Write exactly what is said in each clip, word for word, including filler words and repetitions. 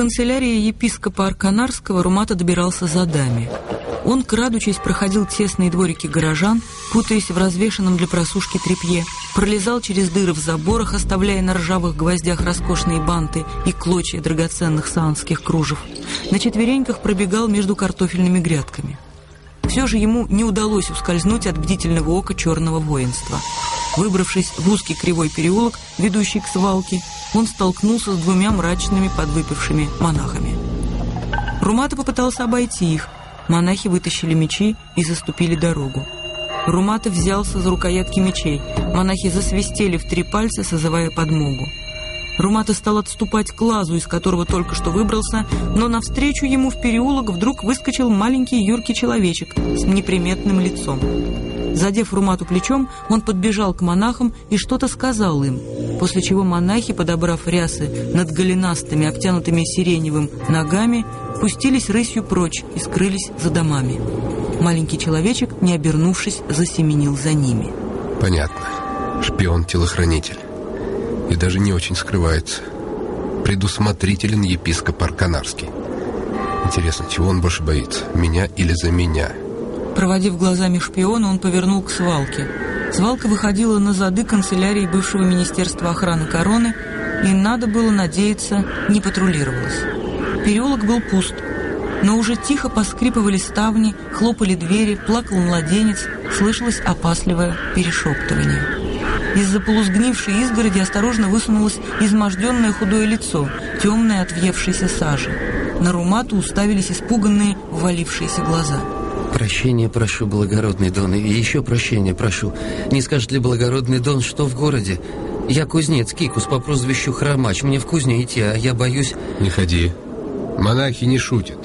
канцелярии епископа Арканарского Румата добирался за дами. Он, крадучись, проходил тесные дворики горожан, путаясь в развешанном для просушки тряпье, пролезал через дыры в заборах, оставляя на ржавых гвоздях роскошные банты и клочья драгоценных саанских кружев. На четвереньках пробегал между картофельными грядками. Все же ему не удалось ускользнуть от бдительного ока черного воинства. Выбравшись в узкий кривой переулок, ведущий к свалке, он столкнулся с двумя мрачными подвыпившими монахами. Румата попытался обойти их. Монахи вытащили мечи и заступили дорогу. Румата взялся за рукоятки мечей. Монахи засвистели в три пальца, созывая подмогу. Румата стал отступать к лазу, из которого только что выбрался, но навстречу ему в переулок вдруг выскочил маленький юркий человечек с неприметным лицом. Задев Румату плечом, он подбежал к монахам и что-то сказал им, после чего монахи, подобрав рясы над голенастыми, обтянутыми сиреневым ногами, пустились рысью прочь и скрылись за домами. Маленький человечек, не обернувшись, засеменил за ними. Понятно. Шпион-телохранитель. И даже не очень скрывается. Предусмотрителен епископ Арканарский. Интересно, чего он больше боится? Меня или за меня? Проводив глазами шпиона, он повернул к свалке. Свалка выходила на зады канцелярии бывшего Министерства охраны короны, и, надо было надеяться, не патрулировалась. Переулок был пуст, но уже тихо поскрипывали ставни, хлопали двери, плакал младенец, слышалось опасливое перешептывание. Из-за полусгнившей изгороди осторожно высунулось изможденное худое лицо, темное от въевшейся сажи. На Румату уставились испуганные, ввалившиеся глаза. Прощения прошу, благородный Дон, и еще прощения прошу. Не скажет ли благородный Дон, что в городе? Я кузнец Кикус по прозвищу Хромач. Мне в кузню идти, а я боюсь... Не ходи. Монахи не шутят.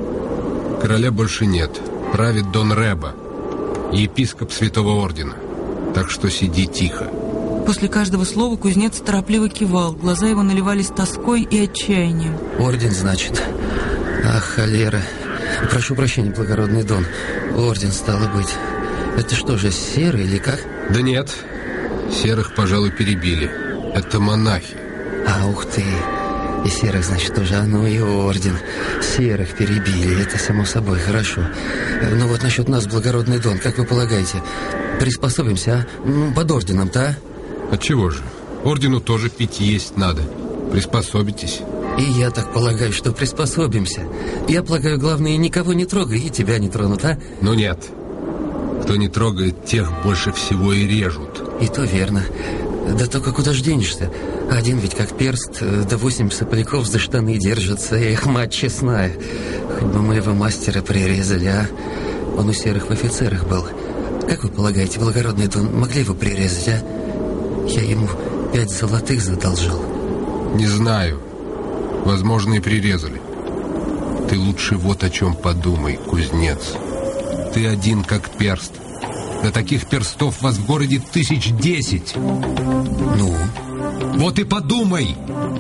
Короля больше нет. Правит Дон Реба, епископ Святого Ордена. Так что сиди тихо. После каждого слова кузнец торопливо кивал. Глаза его наливались тоской и отчаянием. Орден, значит? Ах, холера. Прошу прощения, благородный Дон. Орден, стало быть. Это что же, серый или как? Да нет. Серых, пожалуй, перебили. Это монахи. А, ух ты. И серых, значит, тоже. А ну и орден. Серых перебили. Это само собой, хорошо. Ну вот насчет нас, благородный Дон, как вы полагаете, приспособимся, а? Под орденом-то, а? Отчего же? Ордену тоже пить есть надо. Приспособитесь. И я так полагаю, что приспособимся. Я полагаю, главное, никого не трогай, и тебя не тронут, а? Ну нет. Кто не трогает, тех больше всего и режут. И то верно. Да только куда ж денешься? Один ведь как перст, да восемь сопляков за штаны держатся. Эх, мать честная. Хоть бы моего мастера прирезали, а? Он у серых в офицерах был. Как вы полагаете, благородный Дон, могли его прирезать, а? Я ему пять золотых задолжал. Не знаю. Возможно, и прирезали. Ты лучше вот о чем подумай, кузнец. Ты один как перст. Да таких перстов у вас в городе тысяч десять. Ну? Вот и подумай!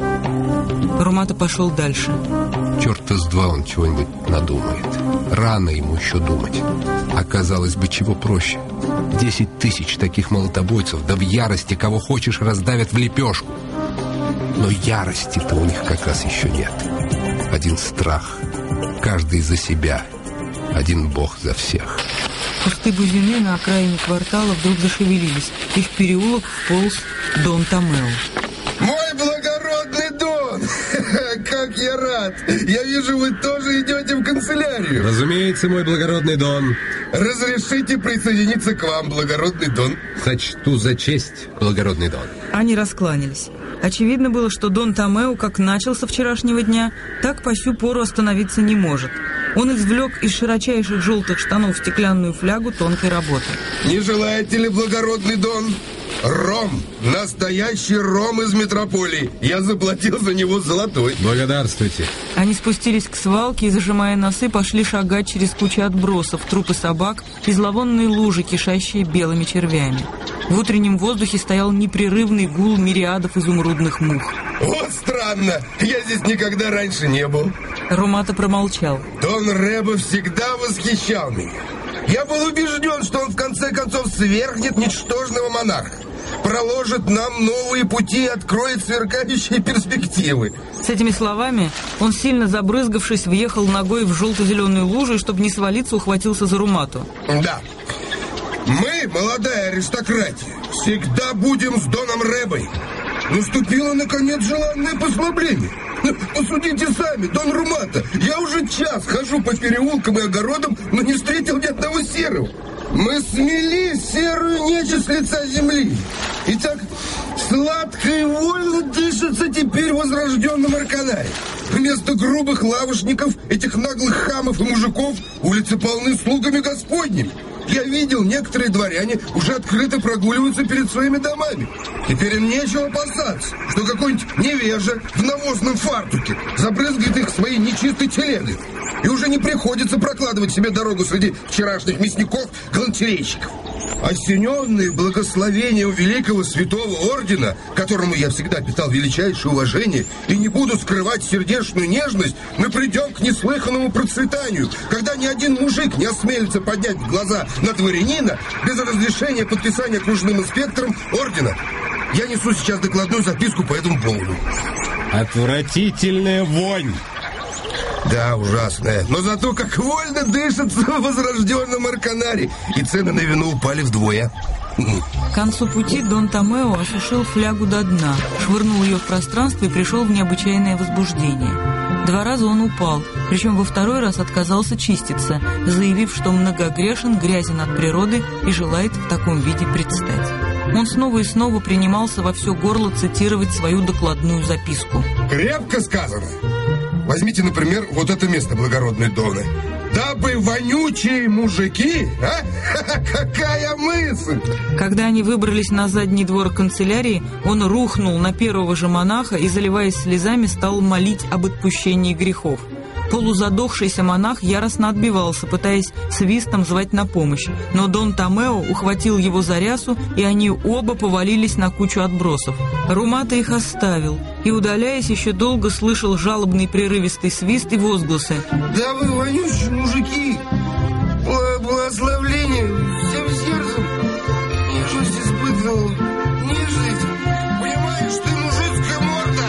Румата пошел дальше. Черта с два он чего-нибудь надумает. Рано ему еще думать. Оказалось бы, чего проще. Десять тысяч таких молотобойцев, да в ярости кого хочешь раздавят в лепешку. Но ярости-то у них как раз еще нет. Один страх. Каждый за себя. Один бог за всех. Кусты бузины на окраине квартала вдруг зашевелились, и в переулок вполз Дон Томео. Мой благородный Дон! Как я рад! Я вижу, вы тоже идете в канцелярию. Разумеется, мой благородный Дон. Разрешите присоединиться к вам, благородный Дон? Сочту за честь, благородный Дон. Они раскланялись. Очевидно было, что Дон Томео, как начал со вчерашнего дня, так по сю пору остановиться не может. Он извлек из широчайших желтых штанов стеклянную флягу тонкой работы. Не желаете ли, благородный Дон? Ром! Настоящий ром из метрополии. Я заплатил за него золотой. Благодарствуйте. Они спустились к свалке и, зажимая носы, пошли шагать через кучу отбросов, трупы собак и зловонные лужи, кишащие белыми червями. В утреннем воздухе стоял непрерывный гул мириадов изумрудных мух. Вот странно, я здесь никогда раньше не был. Румата промолчал. Дон Реба всегда восхищал меня. Я был убежден, что он в конце концов свергнет ничтожного монаха. проложит нам новые пути и откроет сверкающие перспективы. С этими словами он, сильно забрызгавшись, въехал ногой в желто-зеленую лужу и, чтобы не свалиться, ухватился за румату. Да. Мы, молодая аристократия, всегда будем с Доном Рэбой. Наступило, наконец, желанное послабление. Посудите сами, Дон Румата. Я уже час хожу по переулкам и огородам, но не встретил ни одного серого. Мы смели серую нечисть с лица земли. И так сладко и вольно дышится теперь возрожденном Арканаре. Вместо грубых лавочников, этих наглых хамов и мужиков, улицы полны слугами господними. Я видел, некоторые дворяне уже открыто прогуливаются перед своими домами. Теперь им нечего опасаться, что какой-нибудь невежа в навозном фартуке забрызгает их своей нечистой телегой. И уже не приходится прокладывать себе дорогу среди вчерашних мясников-галантерейщиков. Осененные благословением великого святого ордена, которому я всегда питал величайшее уважение и не буду скрывать сердечную нежность, мы придем к неслыханному процветанию, когда ни один мужик не осмелится поднять глаза на дворянина без разрешения подписания окружным инспектором ордена. Я несу сейчас докладную записку по этому поводу. Отвратительная вонь. Да, ужасная. Но зато как вольно дышится в возрожденном Арканаре. И цены на вино упали вдвое. К концу пути Дон Томео осушил флягу до дна, швырнул ее в пространство и пришел в необычайное возбуждение. Два раза он упал, причем во второй раз отказался чиститься, заявив, что многогрешен, грязен от природы и желает в таком виде предстать. Он снова и снова принимался во все горло цитировать свою докладную записку. Крепко сказано. Возьмите, например, вот это место, благородной Доны. Дабы вонючие мужики, а? Какая мысль! Когда они выбрались на задний двор канцелярии, он рухнул на первого же монаха и, заливаясь слезами, стал молить об отпущении грехов. Полузадохшийся монах яростно отбивался, пытаясь свистом звать на помощь, но Дон Томео ухватил его за рясу, и они оба повалились на кучу отбросов. Румата их оставил и, удаляясь, еще долго слышал жалобный прерывистый свист и возгласы. Да вы, вонючие мужики, благословление всем сердцем, нежность испытывал, нежность, понимаешь, ты мужицкая морда.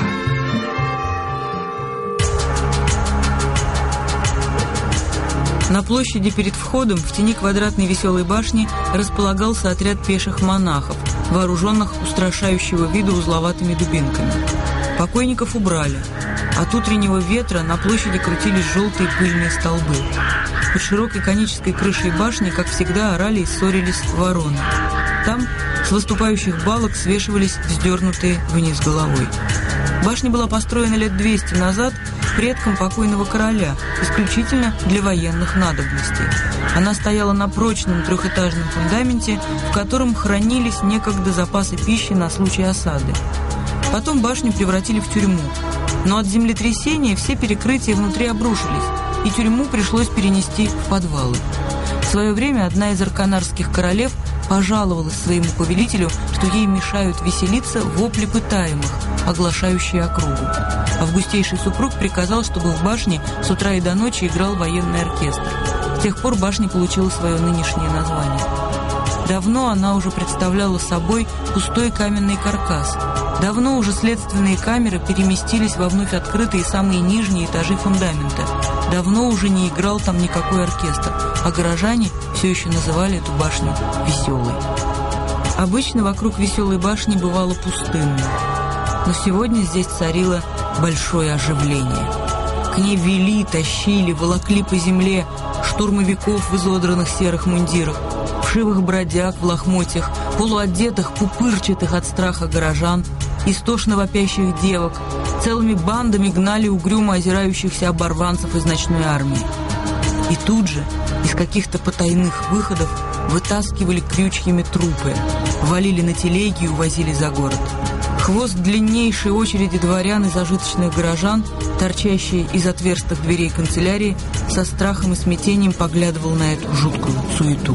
На площади перед входом в тени квадратной веселой башни располагался отряд пеших монахов, вооруженных устрашающего вида узловатыми дубинками. Покойников убрали. От утреннего ветра на площади крутились желтые пыльные столбы. Под широкой конической крышей башни, как всегда, орали и ссорились вороны. Там с выступающих балок свешивались вздернутые вниз головой. Башня была построена лет двести назад предком покойного короля, исключительно для военных надобностей. Она стояла на прочном трехэтажном фундаменте, в котором хранились некогда запасы пищи на случай осады. Потом башню превратили в тюрьму, но от землетрясения все перекрытия внутри обрушились, и тюрьму пришлось перенести в подвалы. В свое время одна из арканарских королев пожаловалась своему повелителю, что ей мешают веселиться вопли пытаемых, оглашающие округу. Августейший супруг приказал, чтобы в башне с утра и до ночи играл военный оркестр. С тех пор башня получила свое нынешнее название. Давно она уже представляла собой пустой каменный каркас. Давно уже следственные камеры переместились во вновь открытые самые нижние этажи фундамента. Давно уже не играл там никакой оркестр, а горожане все еще называли эту башню «Веселой». Обычно вокруг Веселой башни бывало пустынно, но сегодня здесь царило большое оживление. К ней вели, тащили, волокли по земле штурмовиков в изодранных серых мундирах, вшивых бродяг в лохмотьях, полуодетых, пупырчатых от страха горожан, истошно вопящих девок. Целыми бандами гнали угрюмо озирающихся оборванцев из ночной армии. И тут же из каких-то потайных выходов вытаскивали крючьями трупы, валили на телеги и увозили за город. Хвост длиннейшей очереди дворян и зажиточных горожан, торчащий из отверстых дверей канцелярии, со страхом и смятением поглядывал на эту жуткую суету.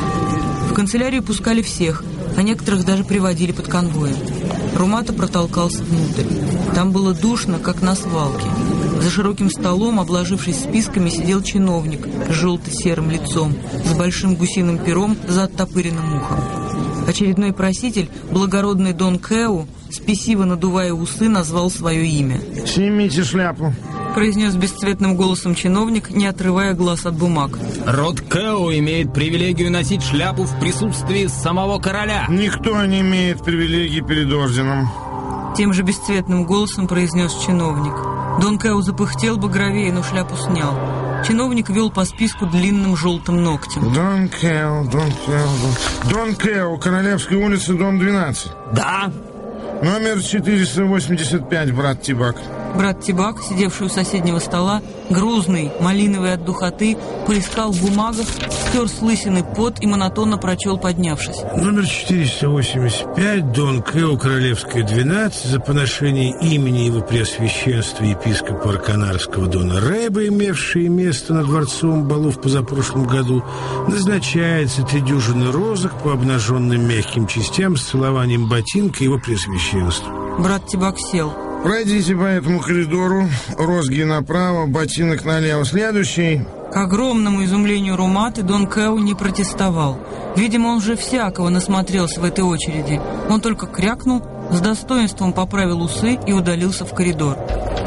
В канцелярию пускали всех, а некоторых даже приводили под конвоем. Румата протолкался внутрь. Там было душно, как на свалке. За широким столом, обложившись списками, сидел чиновник с желто-серым лицом, с большим гусиным пером за оттопыренным ухом. Очередной проситель, благородный Дон Кэу, спесиво надувая усы, назвал свое имя. «Снимите шляпу», — произнес бесцветным голосом чиновник, не отрывая глаз от бумаг. «Род Кэу имеет привилегию носить шляпу в присутствии самого короля». «Никто не имеет привилегий перед орденом», — тем же бесцветным голосом произнес чиновник. Дон Кэу запыхтел багровее, но шляпу снял. Чиновник вел по списку длинным желтым ногтем. «Дон Кэу, Дон Кэу, Дон... Дон Кэу, Королевская улица, дом двенадцать». «Да». «Номер четыреста восемьдесят пять, брат Тибак». Брат Тибак, сидевший у соседнего стола, грузный, малиновый от духоты, поискал в бумагах, стер с лысины пот и монотонно прочел, поднявшись. «Номер четыреста восемьдесят пять, Дон Кэу, Королевская, двенадцать, за поношение имени его преосвященства епископа Арканарского Дона Рэба, имевшее место на дворцовом балу в позапрошлом году, назначается три дюжины розок по обнаженным мягким частям с целованием ботинка его преосвященства». Брат Тибак сел. «Пройдите по этому коридору, розги направо, ботинок налево. Следующий». К огромному изумлению Руматы Дон Кэу не протестовал. Видимо, он же всякого насмотрелся в этой очереди. Он только крякнул, с достоинством поправил усы и удалился в коридор.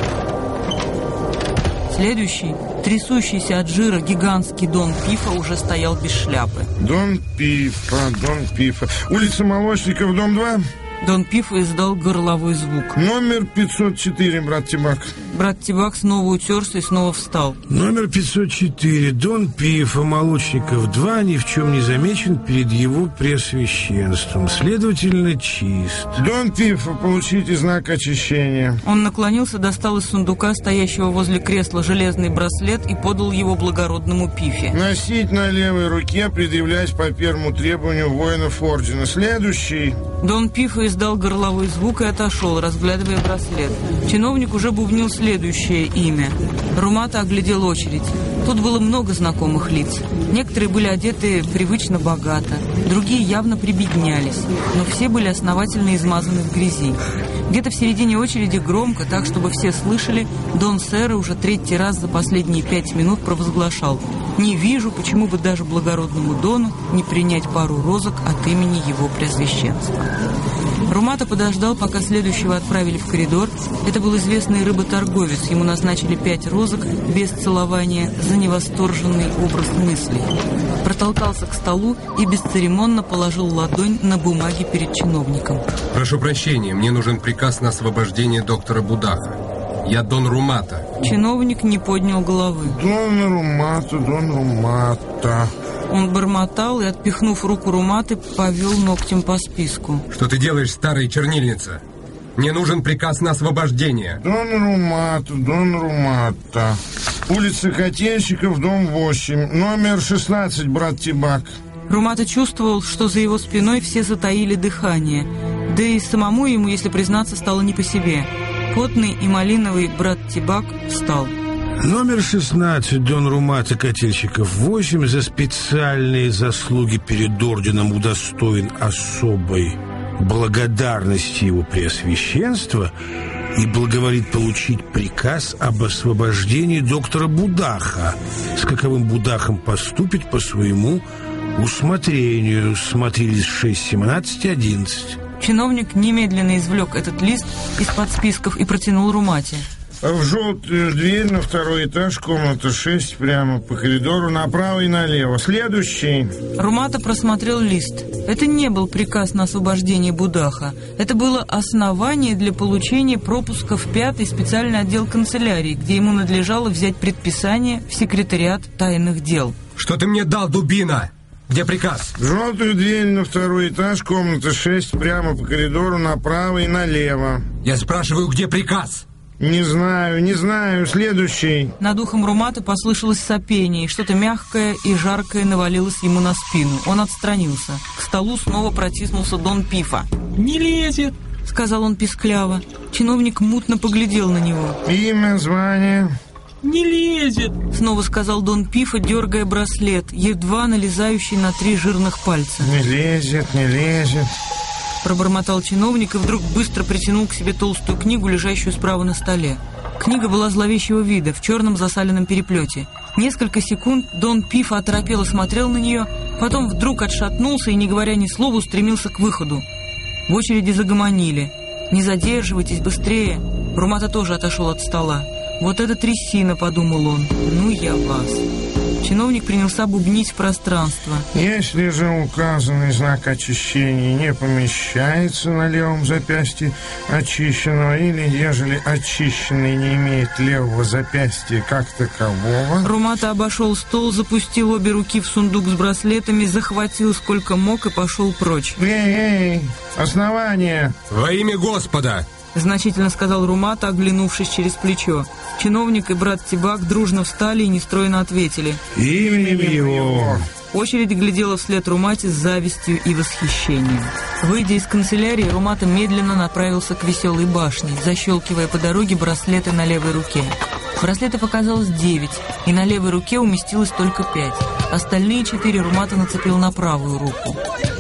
Следующий, трясущийся от жира гигантский Дон Пифа, уже стоял без шляпы. «Дон Пифа, Дон Пифа. Улица Молочников, дом два». Дон Пифа издал горловой звук. «Номер пятьсот четыре, брат Тибак». Брат Тибак снова утерся и снова встал. «Номер пятьсот четыре, Дон Пифа, Молочников два, ни в чем не замечен перед его преосвященством, следовательно, чист». «Дон Пифа, получите знак очищения». Он наклонился, достал из сундука, стоящего возле кресла, железный браслет и подал его благородному Пифе. «Носить на левой руке, предъявлять по первому требованию воинов ордена. Следующий». Дон Пифа издал горловой звук и отошел, разглядывая браслет. Чиновник уже бубнил следующее имя. Румата оглядел очередь. Тут было много знакомых лиц. Некоторые были одеты привычно богато, другие явно прибеднялись, но все были основательно измазаны в грязи. Где-то в середине очереди громко, так чтобы все слышали, Дон Сэра уже третий раз за последние пять минут провозглашал: «Не вижу, почему бы даже благородному Дону не принять пару розок от имени его преосвященства». Румата подождал, пока следующего отправили в коридор. Это был известный рыботорговец. Ему назначили пять розок без целования за невосторженный образ мыслей. Протолкался к столу и бесцеремонно положил ладонь на бумаги перед чиновником. «Прошу прощения, мне нужен приказ на освобождение доктора Будаха. Я Дон Румата». Чиновник не поднял головы. «Дон Румата, Дон Румата». Он бормотал и, отпихнув руку Руматы, повел ногтем по списку. «Что ты делаешь, старая чернильница? Мне нужен приказ на освобождение». «Дон Румата, Дон Румата. Улица Котельщиков, дом восемь. Номер шестнадцать, брат Тибак». Румата чувствовал, что за его спиной все затаили дыхание. Да и самому ему, если признаться, стало не по себе. Потный и малиновый брат Тибак встал. «Номер шестнадцать, Дон Румата, Котельщиков восемь, за специальные заслуги перед орденом удостоен особой благодарности его преосвященства и благоволит получить приказ об освобождении доктора Будаха, с каковым Будахом поступить по своему усмотрению. Смотри лист шесть, семнадцать, одиннадцать». Чиновник немедленно извлек этот лист из-под списков и протянул Румате. «В желтую дверь на второй этаж, комната шесть, прямо по коридору, направо и налево. Следующий». Румата просмотрел лист. Это не был приказ на освобождение Будаха. Это было основание для получения пропуска в пятый специальный отдел канцелярии, где ему надлежало взять предписание в секретариат тайных дел. «Что ты мне дал, дубина? Где приказ?» «В желтую дверь на второй этаж, комната шесть, прямо по коридору, направо и налево». «Я спрашиваю, где приказ?» «Не знаю, не знаю. Следующий». Над ухом Руматы послышалось сопение, и что-то мягкое и жаркое навалилось ему на спину. Он отстранился. К столу снова протиснулся Дон Пифа. «Не лезет», — сказал он пискляво. Чиновник мутно поглядел на него. «Имя, звание». «Не лезет», — снова сказал Дон Пифа, дергая браслет, едва налезающий на три жирных пальца. «Не лезет, не лезет», — пробормотал чиновник и вдруг быстро притянул к себе толстую книгу, лежащую справа на столе. Книга была зловещего вида, в черном засаленном переплете. Несколько секунд Дон Пифа оторопело смотрел на нее, потом вдруг отшатнулся и, не говоря ни слова, устремился к выходу. В очереди загомонили. «Не задерживайтесь, быстрее!» Румата тоже отошел от стола. «Вот это трясина», — подумал он. «Ну я вас». Чиновник принялся бубнить в пространство. Если же указанный знак очищения не помещается на левом запястье очищенного, или ежели очищенный не имеет левого запястья как такового... Румата обошел стол, запустил обе руки в сундук с браслетами, захватил сколько мог и пошел прочь. Эй, эй, основание! Во имя Господа! Значительно сказал Румата, оглянувшись через плечо. Чиновник и брат Тибак дружно встали и нестройно ответили: «Именем его». Очередь глядела вслед Румате с завистью и восхищением. Выйдя из канцелярии, Румата медленно направился к Веселой башне, защелкивая по дороге браслеты на левой руке. Браслетов оказалось девять, и на левой руке уместилось только пять. Остальные четыре Румата нацепил на правую руку.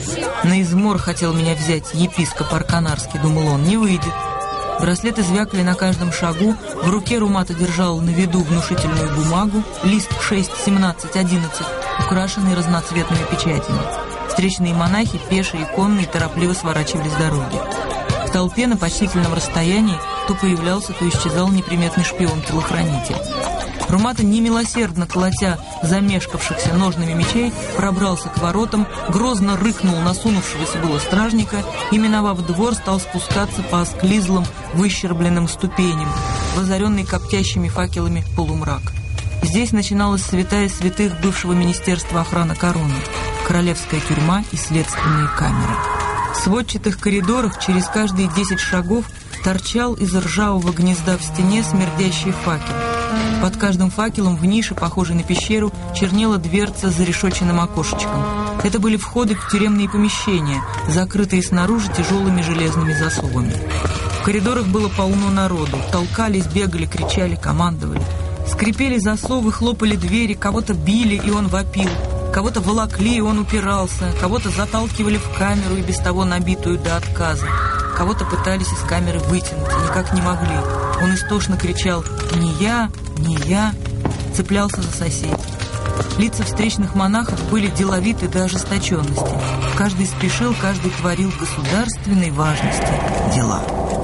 «На измор хотел меня взять епископ Арканарский», — думал он, — «не выйдет». Браслеты звякали на каждом шагу, в руке Румата держал на виду внушительную бумагу, лист шесть, семнадцать, одиннадцать, украшенный разноцветными печатями. Встречные монахи, пешие и конные, торопливо сворачивали с дороги. В толпе на почтительном расстоянии то появлялся, то исчезал неприметный шпион-телохранитель. Румата, немилосердно колотя замешкавшихся ножными мечей, пробрался к воротам, грозно рыкнул на сунувшегося было стражника и, миновав двор, стал спускаться по осклизлым, выщербленным ступеням, в озаренный коптящими факелами полумрак. Здесь начиналась святая святых бывшего Министерства охраны короны, королевская тюрьма и следственные камеры. В сводчатых коридорах через каждые десять шагов торчал из ржавого гнезда в стене смердящий факел. Под каждым факелом в нише, похожей на пещеру, чернела дверца с зарешоченным окошечком. Это были входы в тюремные помещения, закрытые снаружи тяжелыми железными засовами. В коридорах было полно народу. Толкались, бегали, кричали, командовали. Скрипели засовы, хлопали двери, кого-то били, и он вопил. Кого-то волокли, и он упирался. Кого-то заталкивали в камеру, и без того набитую до отказа. Кого-то пытались из камеры вытянуть, и никак не могли. Он истошно кричал «Не я, не я!», цеплялся за соседей. Лица встречных монахов были деловиты до ожесточенности. Каждый спешил, каждый творил государственной важности дела.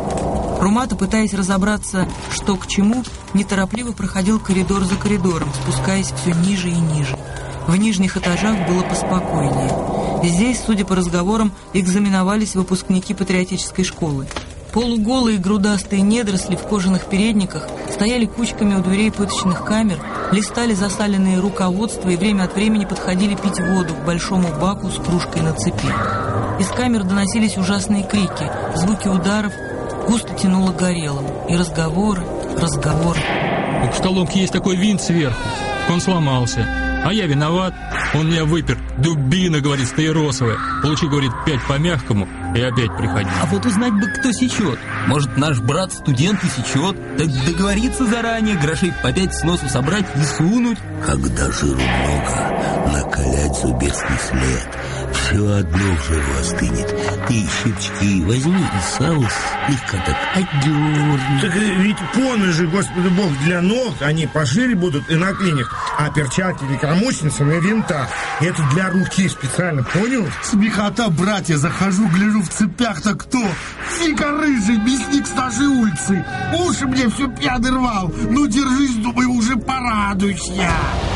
Румата, пытаясь разобраться, что к чему, неторопливо проходил коридор за коридором, спускаясь все ниже и ниже. В нижних этажах было поспокойнее. Здесь, судя по разговорам, экзаменовались выпускники патриотической школы. Полуголые грудастые недоросли в кожаных передниках стояли кучками у дверей пыточных камер, листали засаленные руководства и время от времени подходили пить воду к большому баку с кружкой на цепи. Из камер доносились ужасные крики, звуки ударов, густо тянуло горелым. И разговоры, разговоры. У штоломки есть такой винт сверху. Он сломался. А я виноват. Он меня выпер. Дубина, говорит, стаиросовая. Получи, говорит, пять по-мягкому и опять приходи. А вот узнать бы, кто сечет. Может, наш брат студент и сечет. Так договориться заранее, грошей по пять с носу собрать и сунуть. Когда жиру много, накалять зубецкий след. Все одно в жиру остынет. Ты щипчики возьми и сало слегка так отдерни. Так ведь поны же, Господи Бог, для ног, они пошире будут и на клинях, а перчатки или кромочницы на винтах. Это для руки специально, понял? Смехота, братья, захожу, гляжу в цепях-то кто? Фига рыжий, мясник с нашей улицы. Уши мне все пьяный рвал. Ну, держись, думаю, уже порадуюсь я.